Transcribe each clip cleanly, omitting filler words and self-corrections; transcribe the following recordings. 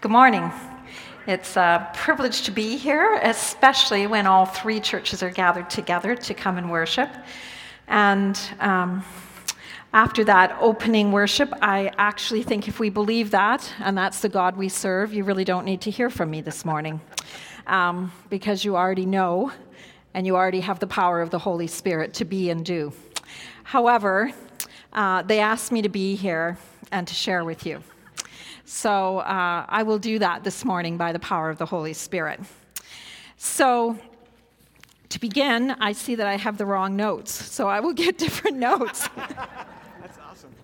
Good morning. It's a privilege to be here, especially when all three churches are gathered together to come and worship. And after that opening worship, I actually think if we believe that, and that's the God we serve, you really don't need to hear from me this morning, because you already know, and you already have the power of the Holy Spirit to be and do. However, they asked me to be here and to share with you. So I will do that this morning by the power of the Holy Spirit. So to begin, I see that I have the wrong notes, so I will get different notes. That's awesome.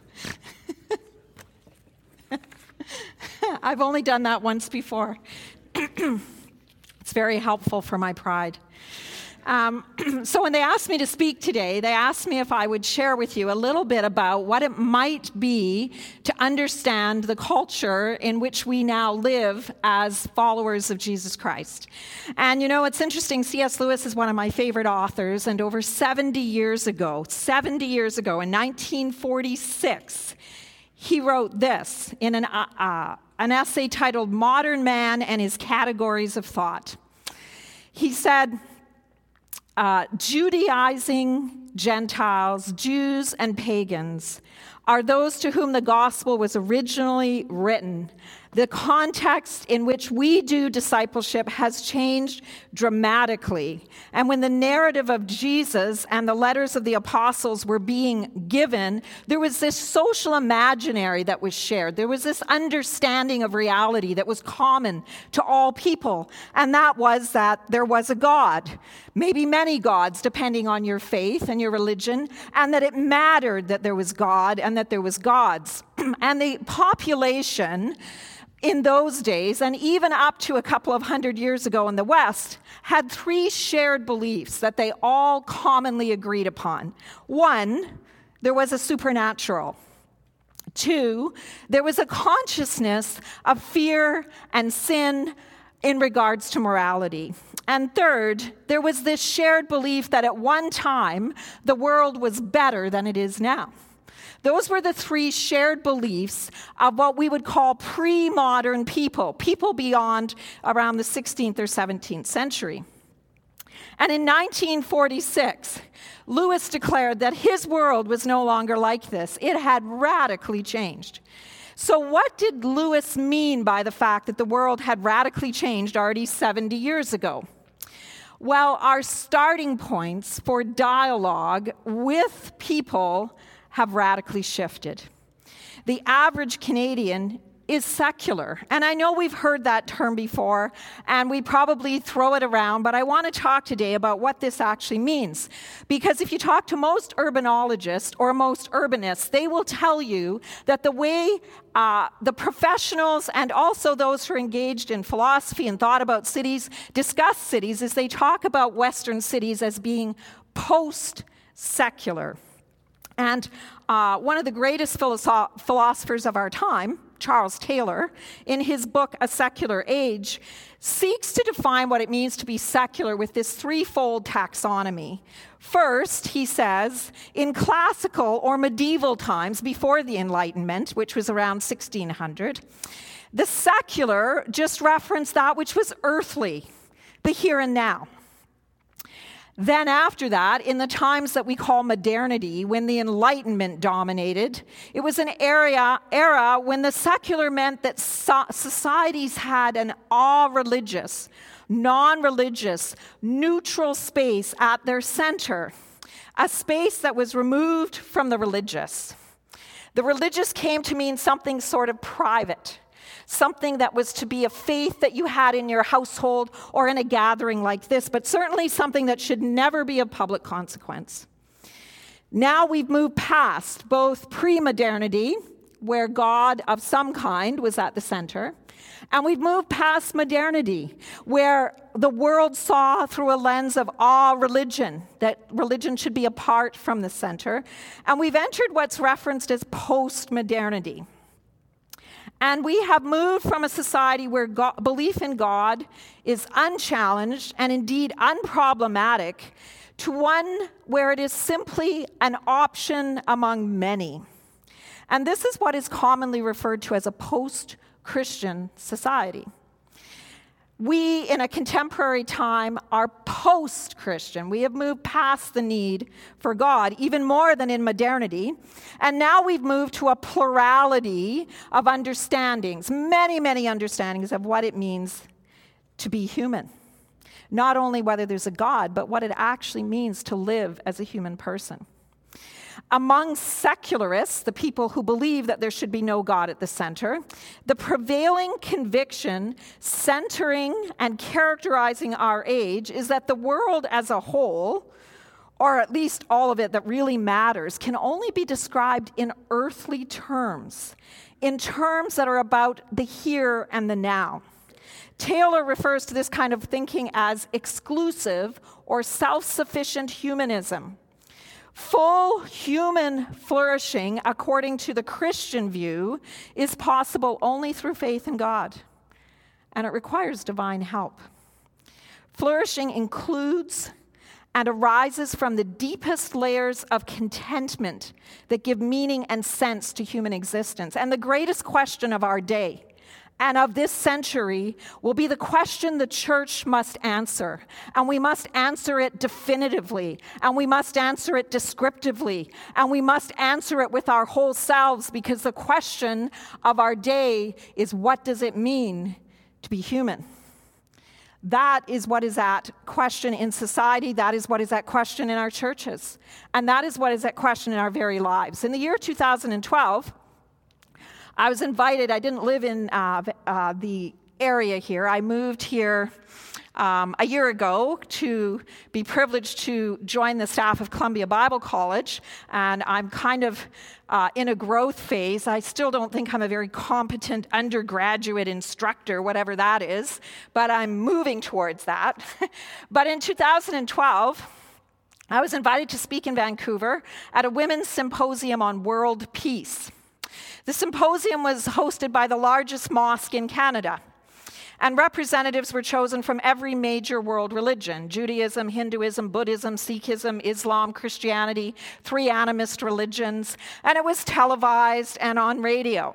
I've only done that once before. It's very helpful for my pride. So when they asked me to speak today, they asked me if I would share with you a little bit about what it might be to understand the culture in which we now live as followers of Jesus Christ. And you know, it's interesting, C.S. Lewis is one of my favorite authors, and over 70 years ago, in 1946, he wrote this in an essay titled Modern Man and His Categories of Thought. He said, Judaizing Gentiles, Jews and pagans are those to whom the gospel was originally written. The context in which we do discipleship has changed dramatically. And when the narrative of Jesus and the letters of the apostles were being given, there was this social imaginary that was shared. There was this understanding of reality that was common to all people. And that was that there was a God, maybe many gods, depending on your faith and your religion, and that it mattered that there was God and that there was gods. And the population in those days, and even up to a couple of hundred years ago in the West, had three shared beliefs that they all commonly agreed upon. One, there was a supernatural. Two, there was a consciousness of fear and sin in regards to morality. And third, there was this shared belief that at one time, the world was better than it is now. Those were the three shared beliefs of what we would call pre-modern people beyond around the 16th or 17th century. And in 1946, Lewis declared that his world was no longer like this. It had radically changed. So what did Lewis mean by the fact that the world had radically changed already 70 years ago? Well, our starting points for dialogue with people have radically shifted. The average Canadian is secular. And I know we've heard that term before, and we probably throw it around, but I want to talk today about what this actually means. Because if you talk to most urbanologists or most urbanists, they will tell you that the way the professionals and also those who are engaged in philosophy and thought about cities discuss cities is they talk about Western cities as being post-secular. And one of the greatest philosophers of our time, Charles Taylor, in his book, A Secular Age, seeks to define what it means to be secular with this threefold taxonomy. First, he says, in classical or medieval times before the Enlightenment, which was around 1600, the secular just referenced that which was earthly, the here and now. Then after that, in the times that we call modernity, when the Enlightenment dominated, it was an era when the secular meant that societies had an all-religious, non-religious, neutral space at their center, a space that was removed from the religious. The religious came to mean something sort of private, something that was to be a faith that you had in your household or in a gathering like this, but certainly something that should never be of public consequence. Now we've moved past both pre-modernity, where God of some kind was at the center, and we've moved past modernity, where the world saw through a lens of religion, that religion should be apart from the center, and we've entered what's referenced as post-modernity. And we have moved from a society where belief in God is unchallenged and indeed unproblematic to one where it is simply an option among many. And this is what is commonly referred to as a post Christian society. We, in a contemporary time, are post-Christian. We have moved past the need for God, even more than in modernity. And now we've moved to a plurality of understandings, many, many understandings of what it means to be human. Not only whether there's a God, but what it actually means to live as a human person. Among secularists, the people who believe that there should be no God at the center, the prevailing conviction centering and characterizing our age is that the world as a whole, or at least all of it that really matters, can only be described in earthly terms, in terms that are about the here and the now. Taylor refers to this kind of thinking as exclusive or self-sufficient humanism. Full human flourishing, according to the Christian view, is possible only through faith in God, and it requires divine help. Flourishing includes and arises from the deepest layers of contentment that give meaning and sense to human existence. And the greatest question of our day and of this century will be the question the church must answer. And we must answer it definitively. And we must answer it descriptively. And we must answer it with our whole selves, because the question of our day is, what does it mean to be human? That is what is at question in society. That is what is at question in our churches. And that is what is at question in our very lives. In the year 2012, I was invited. I didn't live in the area here. I moved here a year ago to be privileged to join the staff of Columbia Bible College, and I'm kind of in a growth phase. I still don't think I'm a very competent undergraduate instructor, whatever that is, but I'm moving towards that. But in 2012, I was invited to speak in Vancouver at a women's symposium on world peace. The symposium was hosted by the largest mosque in Canada, and representatives were chosen from every major world religion: Judaism, Hinduism, Buddhism, Sikhism, Islam, Christianity, 3 animist religions, and it was televised and on radio.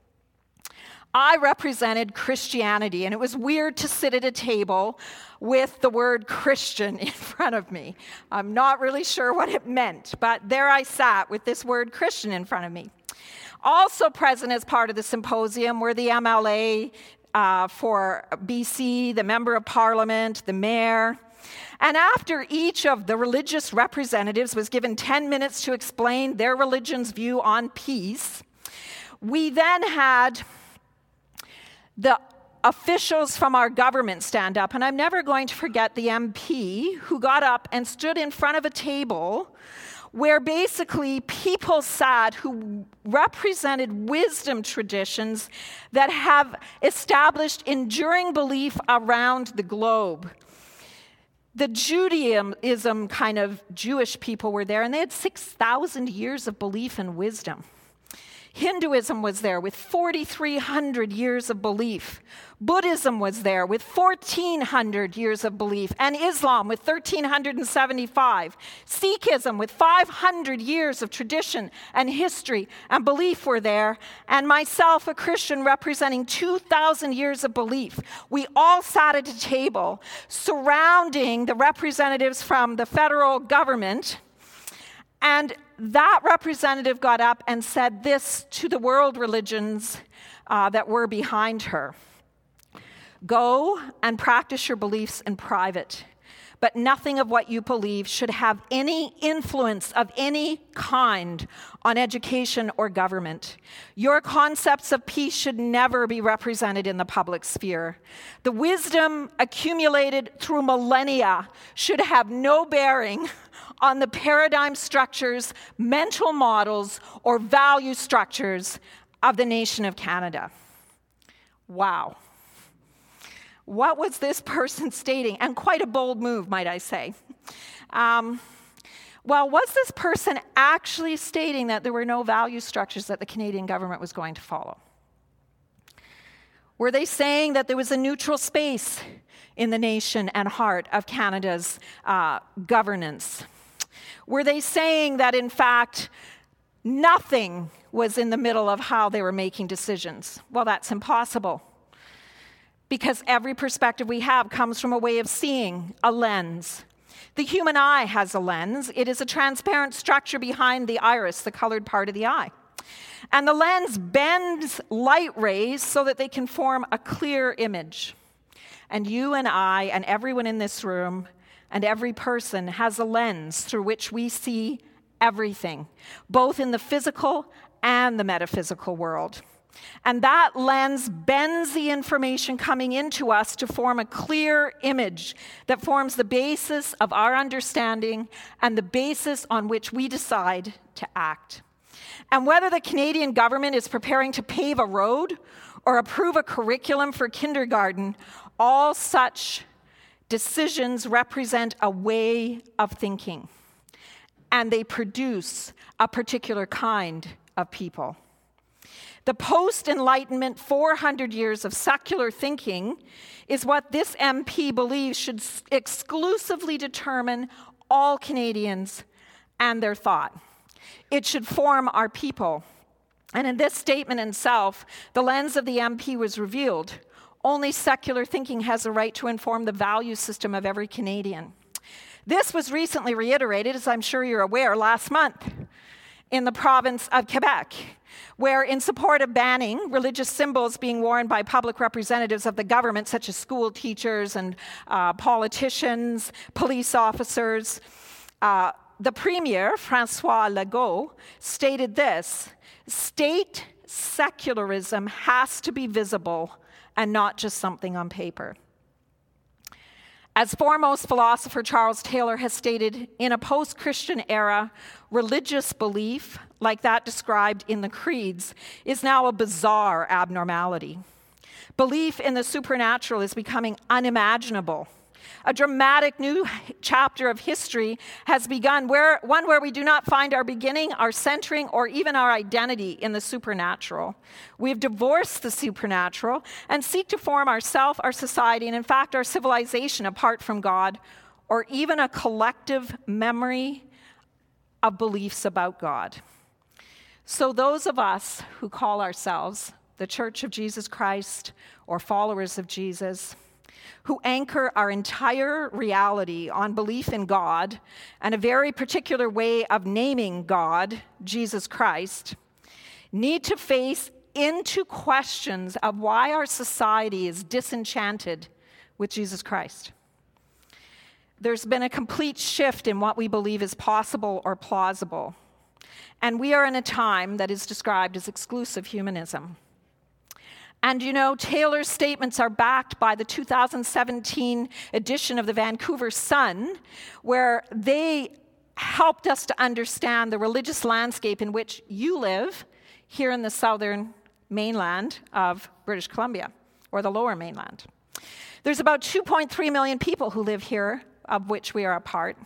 I represented Christianity, and it was weird to sit at a table with the word Christian in front of me. I'm not really sure what it meant, but there I sat with this word Christian in front of me. Also present as part of the symposium were the MLA for BC, the Member of Parliament, the Mayor. And after each of the religious representatives was given 10 minutes to explain their religion's view on peace, we then had the officials from our government stand up. And I'm never going to forget the MP who got up and stood in front of a table where basically people sat who represented wisdom traditions that have established enduring belief around the globe. The Judaism kind of Jewish people were there, and they had 6,000 years of belief and wisdom. Hinduism was there with 4,300 years of belief. Buddhism was there with 1,400 years of belief, and Islam with 1,375. Sikhism with 500 years of tradition and history and belief were there, and myself, a Christian representing 2,000 years of belief. We all sat at a table surrounding the representatives from the federal government, and that representative got up and said this to the world religions that were behind her: "Go and practice your beliefs in private, but nothing of what you believe should have any influence of any kind on education or government. Your concepts of peace should never be represented in the public sphere. The wisdom accumulated through millennia should have no bearing on the paradigm structures, mental models, or value structures of the nation of Canada." Wow. What was this person stating? And quite a bold move, might I say. Well, was this person actually stating that there were no value structures that the Canadian government was going to follow? Were they saying that there was a neutral space in the nation and heart of Canada's governance? Were they saying that, in fact, nothing was in the middle of how they were making decisions. Well, that's impossible, because every perspective we have comes from a way of seeing, a lens. The human eye has a lens. It is a transparent structure behind the iris, the colored part of the eye. And the lens bends light rays so that they can form a clear image. And you and I and everyone in this room and every person has a lens through which we see everything, both in the physical and the metaphysical world. And that lens bends the information coming into us to form a clear image that forms the basis of our understanding and the basis on which we decide to act. And whether the Canadian government is preparing to pave a road or approve a curriculum for kindergarten, all such decisions represent a way of thinking, and they produce a particular kind of people. The post-Enlightenment 400 years of secular thinking is what this MP believes should exclusively determine all Canadians and their thought. It should form our people. And in this statement itself, the lens of the MP was revealed. Only secular thinking has a right to inform the value system of every Canadian. This was recently reiterated, as I'm sure you're aware, last month in the province of Quebec, where in support of banning religious symbols being worn by public representatives of the government, such as school teachers and politicians, police officers, the Premier, François Legault, stated this: state secularism has to be visible and not just something on paper. As foremost philosopher Charles Taylor has stated, in a post-Christian era, religious belief, like that described in the creeds, is now a bizarre abnormality. Belief in the supernatural is becoming unimaginable. A dramatic new chapter of history has begun, one where we do not find our beginning, our centering, or even our identity in the supernatural. We have divorced the supernatural and seek to form ourself, our society, and in fact our civilization apart from God, or even a collective memory of beliefs about God. So those of us who call ourselves the Church of Jesus Christ or followers of Jesus, who anchor our entire reality on belief in God and a very particular way of naming God, Jesus Christ, need to face into questions of why our society is disenchanted with Jesus Christ. There's been a complete shift in what we believe is possible or plausible, and we are in a time that is described as exclusive humanism. And you know, Taylor's statements are backed by the 2017 edition of the Vancouver Sun, where they helped us to understand the religious landscape in which you live here in the southern mainland of British Columbia, or the lower mainland. There's about 2.3 million people who live here, of which we are a part.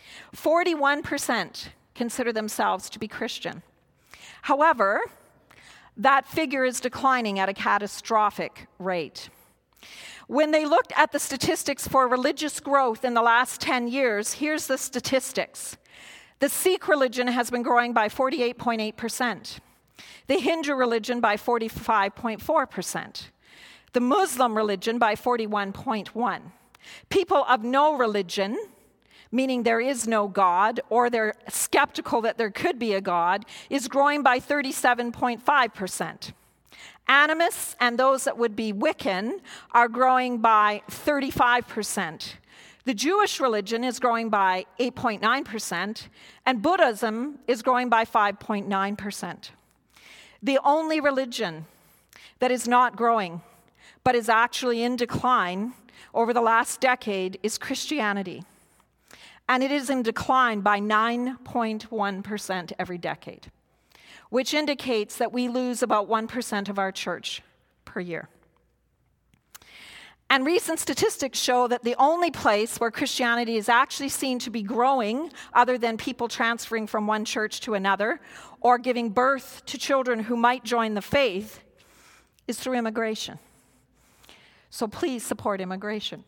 41% consider themselves to be Christian. However, that figure is declining at a catastrophic rate. When they looked at the statistics for religious growth in the last 10 years, here's the statistics. The Sikh religion has been growing by 48.8%. The Hindu religion by 45.4%. The Muslim religion by 41.1%. People of no religion, meaning there is no God, or they're skeptical that there could be a God, is growing by 37.5%. Animists and those that would be Wiccan are growing by 35%. The Jewish religion is growing by 8.9%, and Buddhism is growing by 5.9%. The only religion that is not growing, but is actually in decline over the last decade, is Christianity. And it is in decline by 9.1% every decade, which indicates that we lose about 1% of our church per year. And recent statistics show that the only place where Christianity is actually seen to be growing, other than people transferring from one church to another, or giving birth to children who might join the faith, is through immigration. So please support immigration.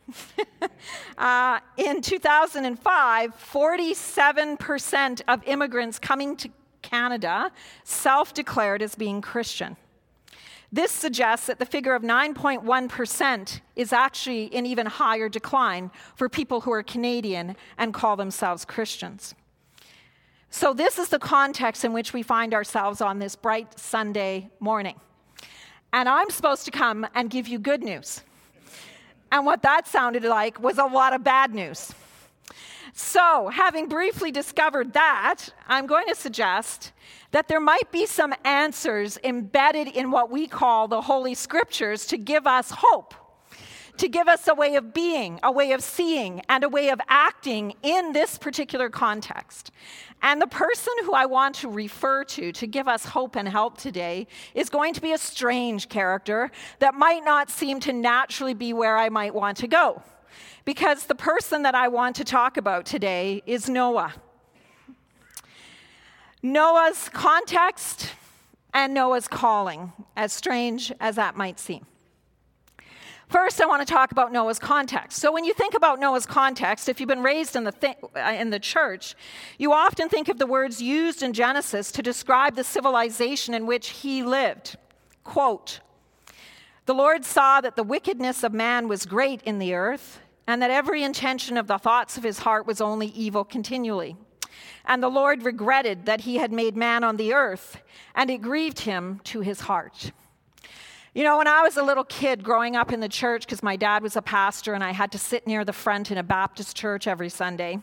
In 2005, 47% of immigrants coming to Canada self-declared as being Christian. This suggests that the figure of 9.1% is actually in even higher decline for people who are Canadian and call themselves Christians. So this is the context in which we find ourselves on this bright Sunday morning. And I'm supposed to come and give you good news. And what that sounded like was a lot of bad news. So, having briefly discovered that, I'm going to suggest that there might be some answers embedded in what we call the Holy Scriptures to give us hope, to give us a way of being, a way of seeing, and a way of acting in this particular context. And the person who I want to refer to give us hope and help today is going to be a strange character that might not seem to naturally be where I might want to go. Because the person that I want to talk about today is Noah. Noah's context and Noah's calling, as strange as that might seem. First, I want to talk about Noah's context. So when you think about Noah's context, if you've been raised in the church, you often think of the words used in Genesis to describe the civilization in which he lived. Quote, "The Lord saw that the wickedness of man was great in the earth, and that every intention of the thoughts of his heart was only evil continually. And the Lord regretted that he had made man on the earth, and it grieved him to his heart." You know, when I was a little kid growing up in the church, because my dad was a pastor and I had to sit near the front in a Baptist church every Sunday,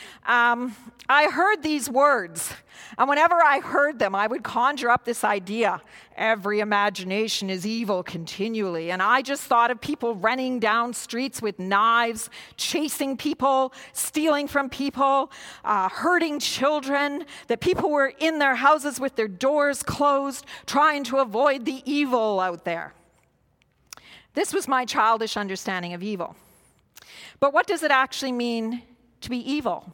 I heard these words. And whenever I heard them, I would conjure up this idea, every imagination is evil continually. And I just thought of people running down streets with knives, chasing people, stealing from people, hurting children, that people were in their houses with their doors closed, trying to avoid the evil out there. This was my childish understanding of evil. But what does it actually mean to be evil?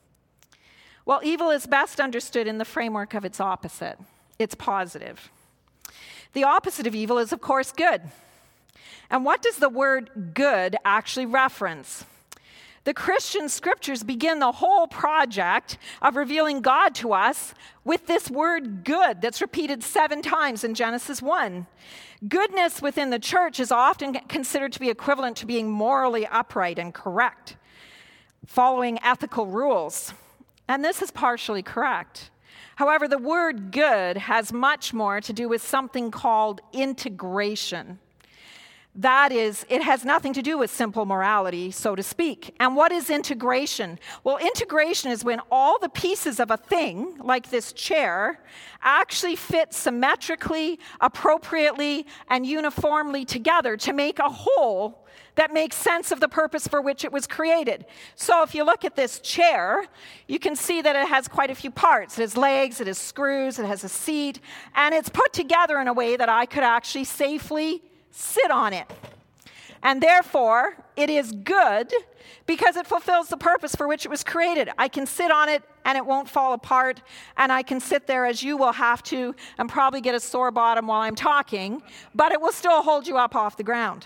Well, evil is best understood in the framework of its opposite. It's positive. The opposite of evil is, of course, good. And what does the word good actually reference? The Christian scriptures begin the whole project of revealing God to us with this word good that's repeated 7 times in Genesis 1. Goodness within the church is often considered to be equivalent to being morally upright and correct, following ethical rules. And this is partially correct. However, the word good has much more to do with something called integration. That is, it has nothing to do with simple morality, so to speak. And what is integration? Well, integration is when all the pieces of a thing, like this chair, actually fit symmetrically, appropriately, and uniformly together to make a whole that makes sense of the purpose for which it was created. So if you look at this chair, you can see that it has quite a few parts. It has legs, it has screws, it has a seat, and it's put together in a way that I could actually safely sit on it. And therefore, it is good because it fulfills the purpose for which it was created. I can sit on it and it won't fall apart, and I can sit there as you will have to and probably get a sore bottom while I'm talking, but it will still hold you up off the ground.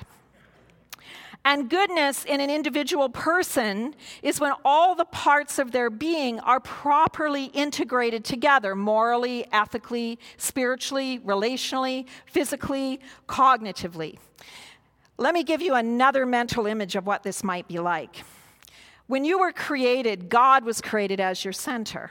And goodness in an individual person is when all the parts of their being are properly integrated together, morally, ethically, spiritually, relationally, physically, cognitively. Let me give you another mental image of what this might be like. When you were created, God was created as your center.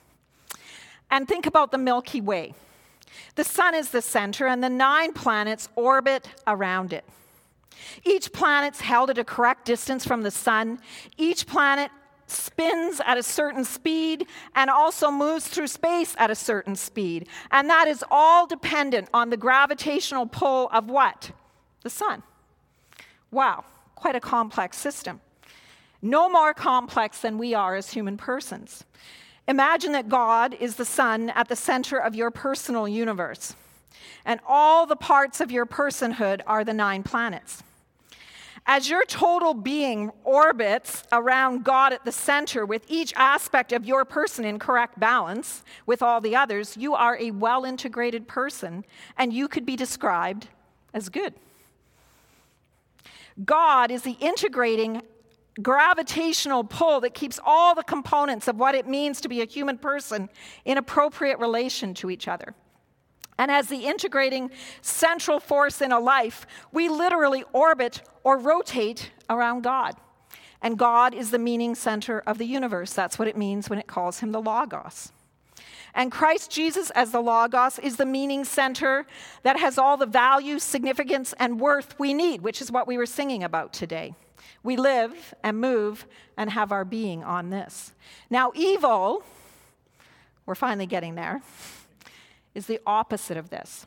And think about the Milky Way. The sun is the center, and the 9 planets orbit around it. Each planet's held at a correct distance from the sun. Each planet spins at a certain speed and also moves through space at a certain speed. And that is all dependent on the gravitational pull of what? The sun. Wow, quite a complex system. No more complex than we are as human persons. Imagine that God is the sun at the center of your personal universe. And all the parts of your personhood are the 9 planets. As your total being orbits around God at the center with each aspect of your person in correct balance with all the others, you are a well-integrated person, and you could be described as good. God is the integrating gravitational pull that keeps all the components of what it means to be a human person in appropriate relation to each other. And as the integrating central force in a life, we literally orbit or rotate around God. And God is the meaning center of the universe. That's what it means when it calls him the Logos. And Christ Jesus as the Logos is the meaning center that has all the value, significance, and worth we need, which is what we were singing about today. We live and move and have our being on this. Now, evil, we're finally getting there, is the opposite of this.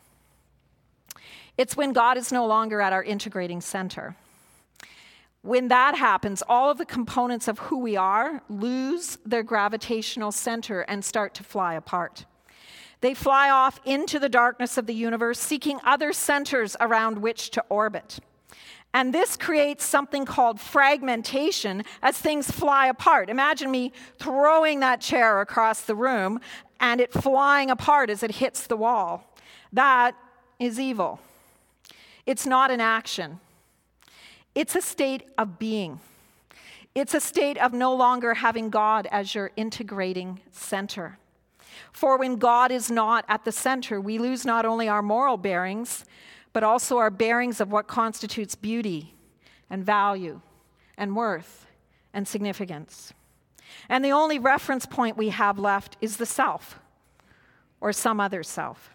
It's when God is no longer at our integrating center. When that happens, all of the components of who we are lose their gravitational center and start to fly apart. They fly off into the darkness of the universe, seeking other centers around which to orbit. And this creates something called fragmentation as things fly apart. Imagine me throwing that chair across the room and it flying apart as it hits the wall. That is evil. It's not an action. It's a state of being. It's a state of no longer having God as your integrating center. For when God is not at the center, we lose not only our moral bearings, but also our bearings of what constitutes beauty and value and worth and significance. And the only reference point we have left is the self or some other self.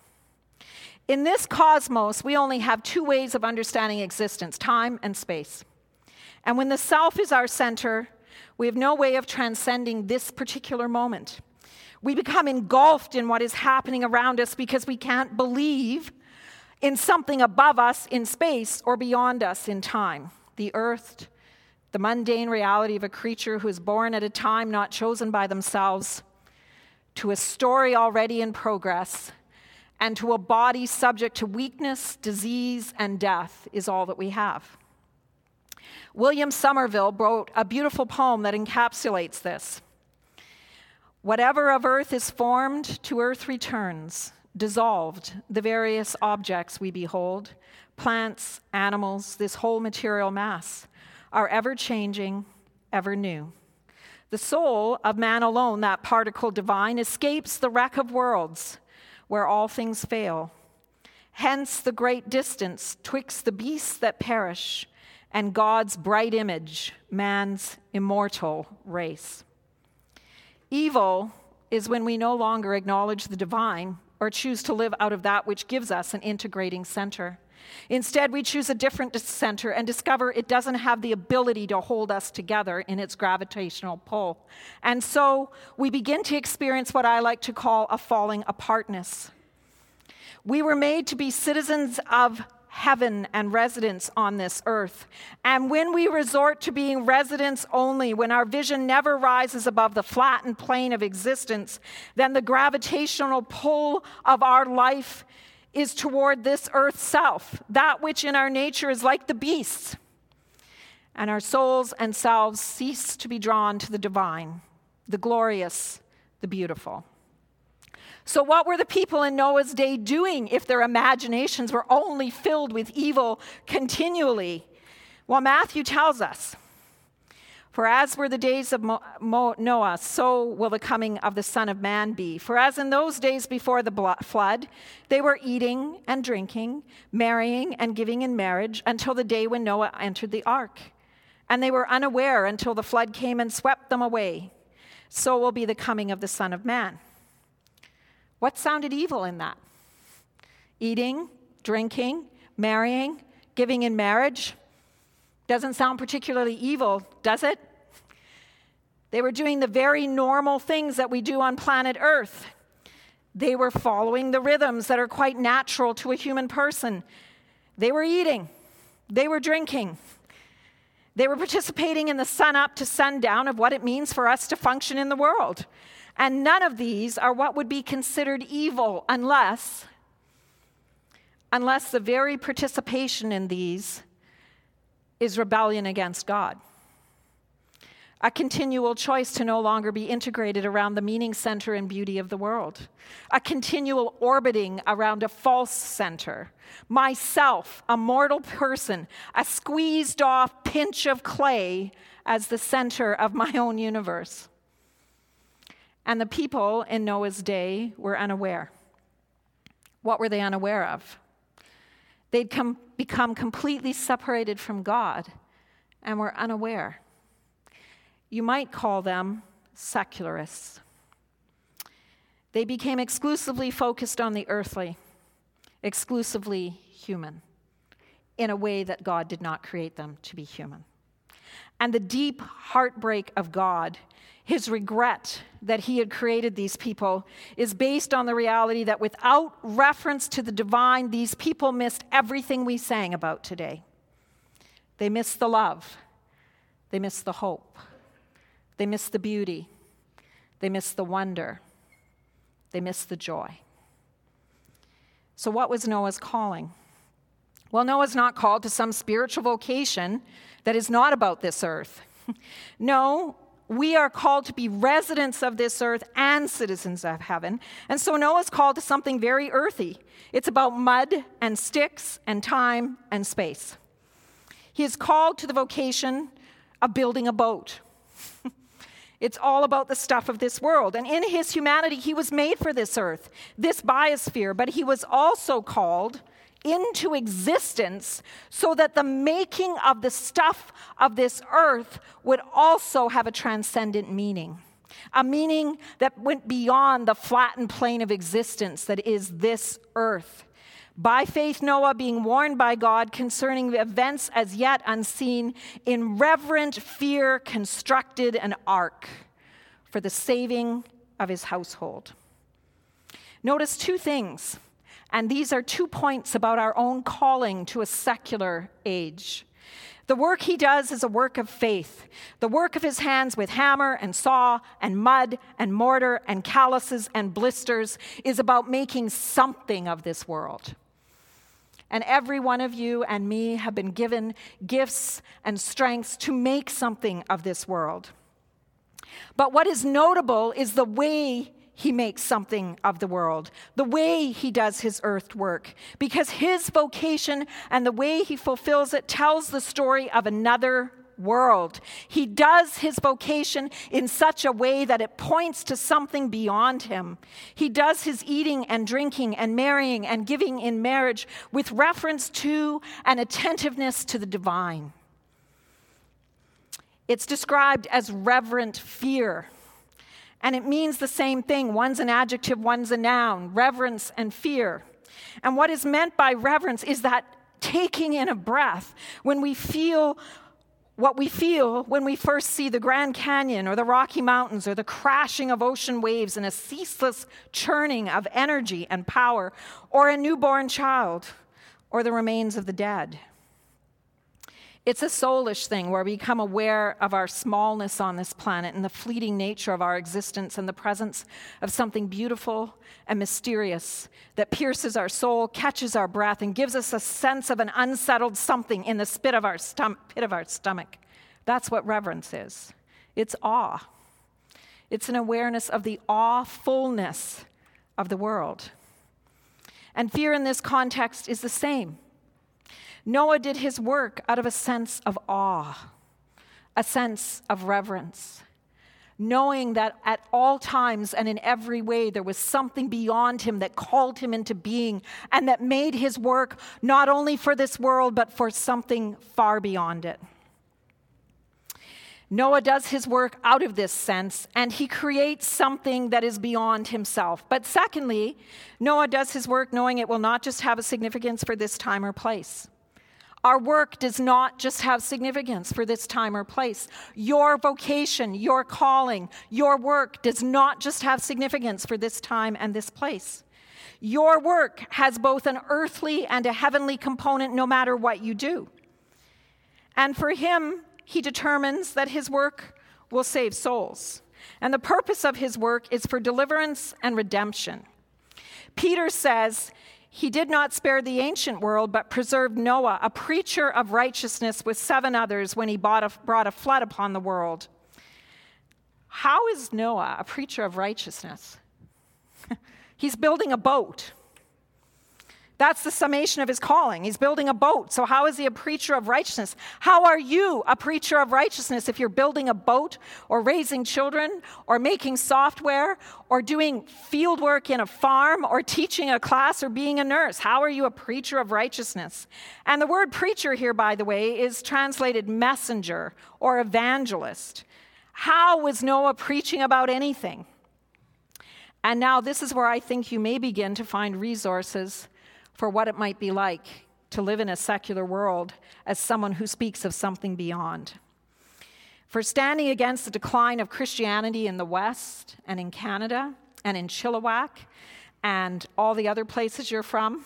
In this cosmos, we only have two ways of understanding existence, time and space. And when the self is our center, we have no way of transcending this particular moment. We become engulfed in what is happening around us because we can't believe in something above us in space or beyond us in time. The earth, the mundane reality of a creature who is born at a time not chosen by themselves, to a story already in progress, and to a body subject to weakness, disease, and death is all that we have. William Somerville wrote a beautiful poem that encapsulates this. Whatever of earth is formed, to earth returns. Dissolved, the various objects we behold, plants, animals, this whole material mass, are ever changing, ever new. The soul of man alone, that particle divine, escapes the wreck of worlds, where all things fail. Hence the great distance twixt the beasts that perish and God's bright image, man's immortal race. Evil is when we no longer acknowledge the divine or choose to live out of that which gives us an integrating center. Instead, we choose a different center and discover it doesn't have the ability to hold us together in its gravitational pull. And so we begin to experience what I like to call a falling apartness. We were made to be citizens of heaven and residents on this earth. And when we resort to being residents only, when our vision never rises above the flattened plane of existence, then the gravitational pull of our life is toward this earth self, that which in our nature is like the beasts. And our souls and selves cease to be drawn to the divine, the glorious, the beautiful. So what were the people in Noah's day doing if their imaginations were only filled with evil continually? Well, Matthew tells us, for as were the days of Noah, so will the coming of the Son of Man be. For as in those days before the flood, they were eating and drinking, marrying and giving in marriage until the day when Noah entered the ark. And they were unaware until the flood came and swept them away. So will be the coming of the Son of Man. What sounded evil in that? Eating, drinking, marrying, giving in marriage. Doesn't sound particularly evil, does it? They were doing the very normal things that we do on planet Earth. They were following the rhythms that are quite natural to a human person. They were eating. They were drinking. They were participating in the sun up to sundown of what it means for us to function in the world. And none of these are what would be considered evil unless the very participation in these is rebellion against God. a continual choice to no longer be integrated around the meaning center and beauty of the world, a continual orbiting around a false center, myself, a mortal person, a squeezed off pinch of clay as the center of my own universe. And the people in Noah's day were unaware. What were they unaware of? They'd become completely separated from God and were unaware. You might call them secularists. They became exclusively focused on the earthly, exclusively human, in a way that God did not create them to be human. And the deep heartbreak of God, his regret that he had created these people, is based on the reality that without reference to the divine, these people missed everything we sang about today. They missed the love. They missed the hope. They missed the beauty. They missed the wonder. They missed the joy. So what was Noah's calling? Well, Noah's not called to some spiritual vocation that is not about this earth. No, we are called to be residents of this earth and citizens of heaven. And so Noah's called to something very earthy. It's about mud and sticks and time and space. He is called to the vocation of building a boat. It's all about the stuff of this world. And in his humanity, he was made for this earth, this biosphere, but he was also called into existence so that the making of the stuff of this earth would also have a transcendent meaning, a meaning that went beyond the flattened plane of existence that is this earth. By faith, Noah, being warned by God concerning the events as yet unseen, in reverent fear constructed an ark for the saving of his household. Notice two things, and these are 2 points about our own calling to a secular age. The work he does is a work of faith. The work of his hands with hammer and saw and mud and mortar and calluses and blisters is about making something of this world. And every one of you and me have been given gifts and strengths to make something of this world. But what is notable is the way he makes something of the world, the way he does his earth work, because his vocation and the way he fulfills it tells the story of another world. He does his vocation in such a way that it points to something beyond him. He does his eating and drinking and marrying and giving in marriage with reference to and attentiveness to the divine. It's described as reverent fear. And it means the same thing. One's an adjective, one's a noun, reverence and fear. And what is meant by reverence is that taking in a breath when we feel what we feel when we first see the Grand Canyon or the Rocky Mountains or the crashing of ocean waves and a ceaseless churning of energy and power, or a newborn child or the remains of the dead. It's a soulish thing where we become aware of our smallness on this planet and the fleeting nature of our existence and the presence of something beautiful and mysterious that pierces our soul, catches our breath, and gives us a sense of an unsettled something in the pit of our stomach. That's what reverence is. It's awe. It's an awareness of the awfulness of the world. And fear in this context is the same. Noah did his work out of a sense of awe, a sense of reverence, knowing that at all times and in every way there was something beyond him that called him into being and that made his work not only for this world but for something far beyond it. Noah does his work out of this sense, and he creates something that is beyond himself. But secondly, Noah does his work knowing it will not just have a significance for this time or place. Our work does not just have significance for this time or place. Your vocation, your calling, your work does not just have significance for this time and this place. Your work has both an earthly and a heavenly component no matter what you do. And for him, he determines that his work will save souls. And the purpose of his work is for deliverance and redemption. Peter says, he did not spare the ancient world, but preserved Noah, a preacher of righteousness with 7 others when he brought a flood upon the world. How is Noah a preacher of righteousness? He's building a boat. That's the summation of his calling. He's building a boat. So how is he a preacher of righteousness? How are you a preacher of righteousness if you're building a boat or raising children or making software or doing field work in a farm or teaching a class or being a nurse? How are you a preacher of righteousness? And the word preacher here, by the way, is translated messenger or evangelist. How was Noah preaching about anything? And now this is where I think you may begin to find resources for what it might be like to live in a secular world as someone who speaks of something beyond. For standing against the decline of Christianity in the West and in Canada and in Chilliwack and all the other places you're from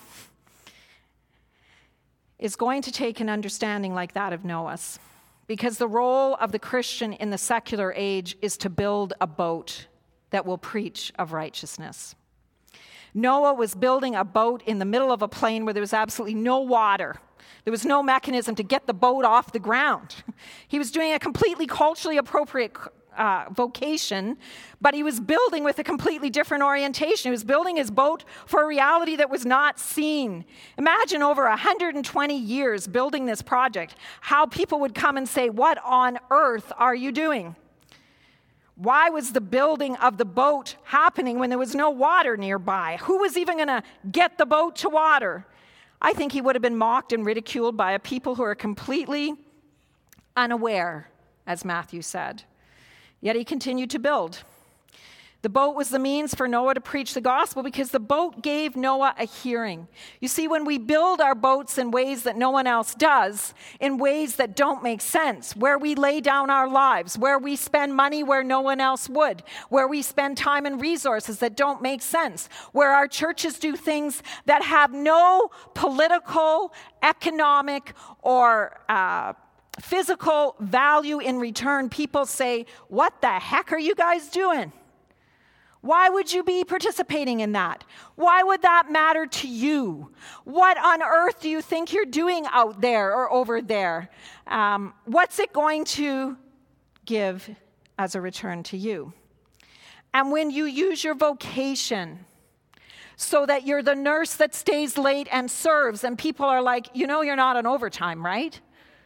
is going to take an understanding like that of Noah's. Because the role of the Christian in the secular age is to build a boat that will preach of righteousness. Noah was building a boat in the middle of a plain where there was absolutely no water. There was no mechanism to get the boat off the ground. He was doing a completely culturally appropriate vocation, but he was building with a completely different orientation. He was building his boat for a reality that was not seen. Imagine over 120 years building this project, how people would come and say, "What on earth are you doing?" Why was the building of the boat happening when there was no water nearby? Who was even going to get the boat to water? I think he would have been mocked and ridiculed by a people who are completely unaware, as Matthew said. Yet he continued to build. The boat was the means for Noah to preach the gospel because the boat gave Noah a hearing. You see, when we build our boats in ways that no one else does, in ways that don't make sense, where we lay down our lives, where we spend money where no one else would, where we spend time and resources that don't make sense, where our churches do things that have no political, economic, or physical value in return, people say, "What the heck are you guys doing? Why would you be participating in that? Why would that matter to you? What on earth do you think you're doing out there or over there? What's it going to give as a return to you?" And when you use your vocation so that you're the nurse that stays late and serves, and people are like, "You know you're not on overtime, right?"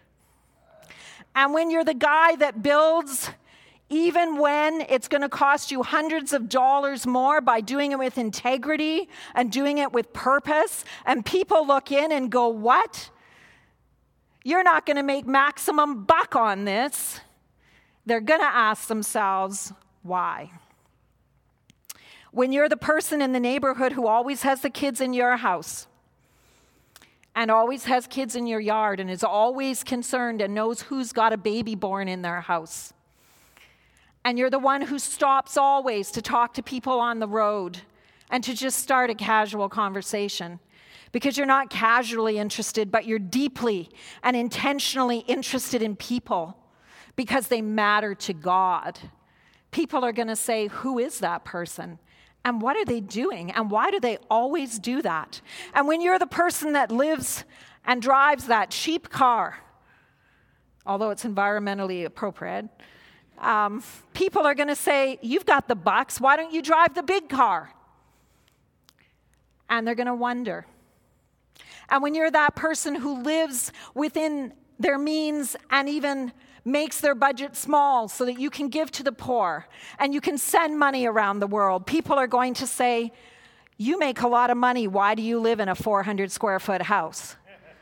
And when you're the guy that builds even when it's going to cost you hundreds of dollars more by doing it with integrity and doing it with purpose, and people look in and go, "What? You're not going to make maximum buck on this." They're going to ask themselves, why? When you're the person in the neighborhood who always has the kids in your house and always has kids in your yard and is always concerned and knows who's got a baby born in their house, and you're the one who stops always to talk to people on the road and to just start a casual conversation because you're not casually interested, but you're deeply and intentionally interested in people because they matter to God. People are going to say, "Who is that person? And what are they doing? And why do they always do that?" And when you're the person that lives and drives that cheap car, although it's environmentally appropriate, people are going to say, "You've got the bucks, why don't you drive the big car?" And they're going to wonder. And when you're that person who lives within their means and even makes their budget small so that you can give to the poor and you can send money around the world, people are going to say, "You make a lot of money, why do you live in a 400 square foot house?"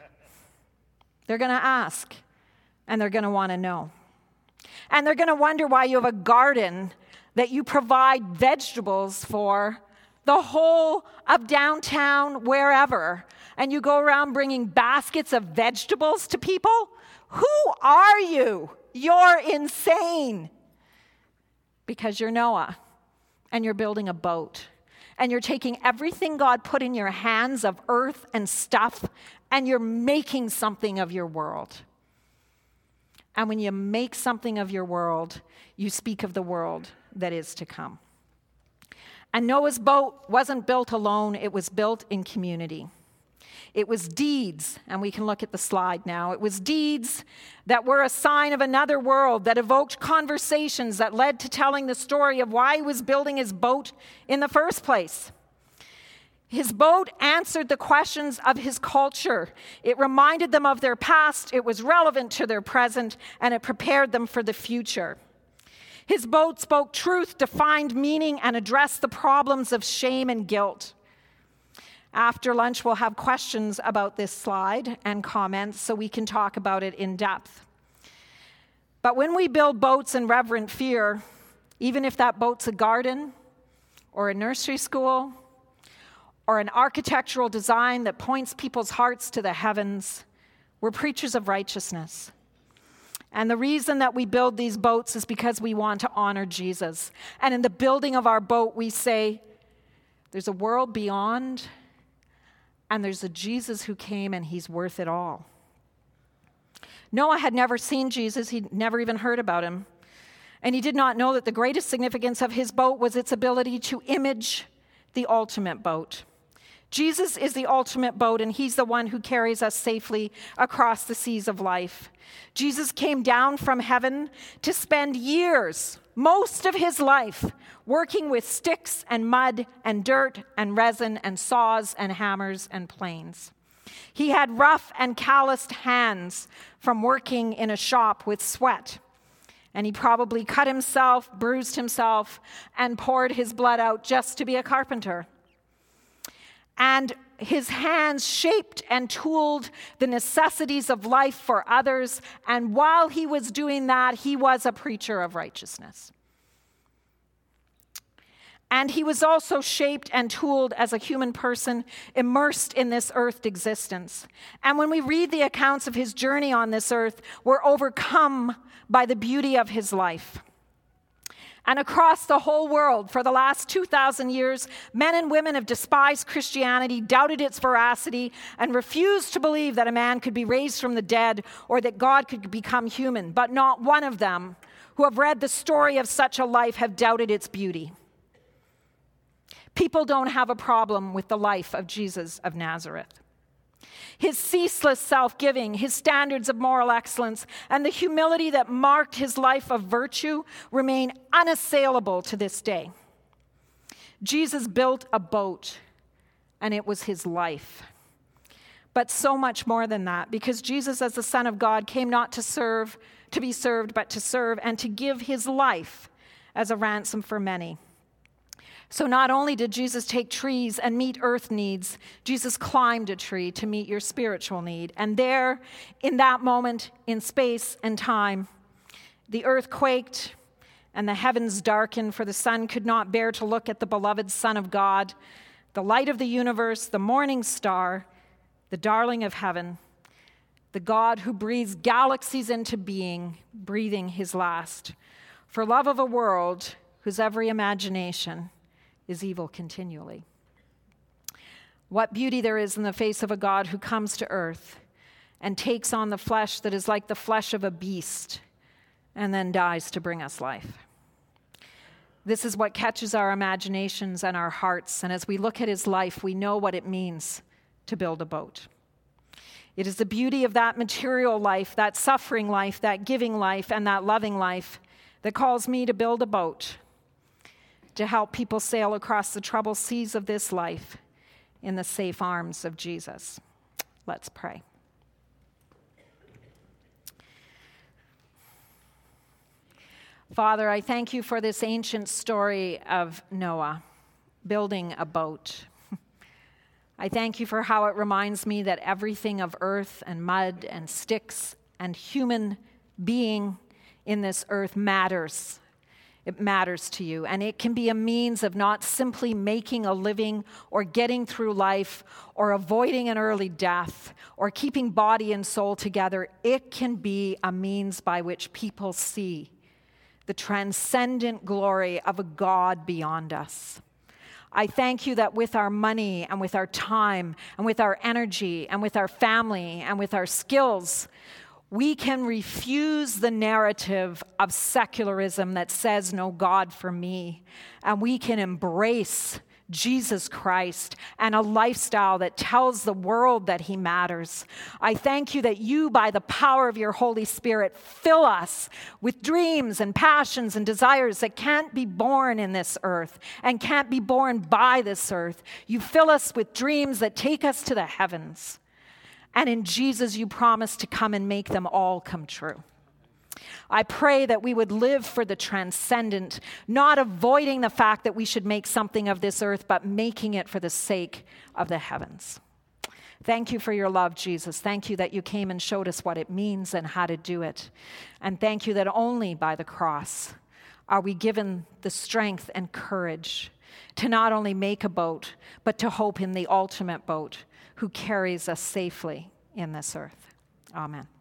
They're going to ask, and they're going to want to know. And they're going to wonder why you have a garden that you provide vegetables for the whole of downtown, wherever, and you go around bringing baskets of vegetables to people. Who are you? You're insane. Because you're Noah, and you're building a boat, and you're taking everything God put in your hands of earth and stuff, and you're making something of your world. And when you make something of your world, you speak of the world that is to come. And Noah's boat wasn't built alone, it was built in community. It was deeds, and we can look at the slide now. It was deeds that were a sign of another world, that evoked conversations that led to telling the story of why he was building his boat in the first place. His boat answered the questions of his culture. It reminded them of their past, it was relevant to their present, and it prepared them for the future. His boat spoke truth, defined meaning, and addressed the problems of shame and guilt. After lunch, we'll have questions about this slide and comments so we can talk about it in depth. But when we build boats in reverent fear, even if that boat's a garden or a nursery school or an architectural design that points people's hearts to the heavens, we're preachers of righteousness. And the reason that we build these boats is because we want to honor Jesus. And in the building of our boat, we say, there's a world beyond, and there's a Jesus who came, and he's worth it all. Noah had never seen Jesus. He'd never even heard about him. And he did not know that the greatest significance of his boat was its ability to image the ultimate boat. Jesus is the ultimate boat, and he's the one who carries us safely across the seas of life. Jesus came down from heaven to spend years, most of his life, working with sticks and mud and dirt and resin and saws and hammers and planes. He had rough and calloused hands from working in a shop with sweat. And he probably cut himself, bruised himself, and poured his blood out just to be a carpenter. And his hands shaped and tooled the necessities of life for others. And while he was doing that, he was a preacher of righteousness. And he was also shaped and tooled as a human person immersed in this earth's existence. And when we read the accounts of his journey on this earth, we're overcome by the beauty of his life. And across the whole world, for the last 2,000 years, men and women have despised Christianity, doubted its veracity, and refused to believe that a man could be raised from the dead or that God could become human. But not one of them who have read the story of such a life have doubted its beauty. People don't have a problem with the life of Jesus of Nazareth. His ceaseless self-giving, his standards of moral excellence, and the humility that marked his life of virtue remain unassailable to this day. Jesus built a boat, and it was his life. But so much more than that, because Jesus, as the Son of God, came not to be served, but to serve, and to give his life as a ransom for many. So not only did Jesus take trees and meet earth needs, Jesus climbed a tree to meet your spiritual need. And there, in that moment, in space and time, the earth quaked and the heavens darkened, for the sun could not bear to look at the beloved Son of God, the light of the universe, the morning star, the darling of heaven, the God who breathes galaxies into being, breathing his last, for love of a world whose every imagination is evil continually. What beauty there is in the face of a God who comes to earth and takes on the flesh that is like the flesh of a beast and then dies to bring us life. This is what catches our imaginations and our hearts, and as we look at his life, we know what it means to build a boat. It is the beauty of that material life, that suffering life, that giving life, and that loving life that calls me to build a boat to help people sail across the troubled seas of this life in the safe arms of Jesus. Let's pray. Father, I thank you for this ancient story of Noah building a boat. I thank you for how it reminds me that everything of earth and mud and sticks and human being in this earth matters. It matters to you, and it can be a means of not simply making a living or getting through life or avoiding an early death or keeping body and soul together. It can be a means by which people see the transcendent glory of a God beyond us. I thank you that with our money and with our time and with our energy and with our family and with our skills, we can refuse the narrative of secularism that says no God for me, and we can embrace Jesus Christ, and a lifestyle that tells the world that he matters. I thank you that you, by the power of your Holy Spirit, fill us with dreams and passions and desires that can't be born in this earth and can't be born by this earth. You fill us with dreams that take us to the heavens. And in Jesus, you promise to come and make them all come true. I pray that we would live for the transcendent, not avoiding the fact that we should make something of this earth, but making it for the sake of the heavens. Thank you for your love, Jesus. Thank you that you came and showed us what it means and how to do it. And thank you that only by the cross are we given the strength and courage to not only make a boat, but to hope in the ultimate boat who carries us safely in this earth. Amen.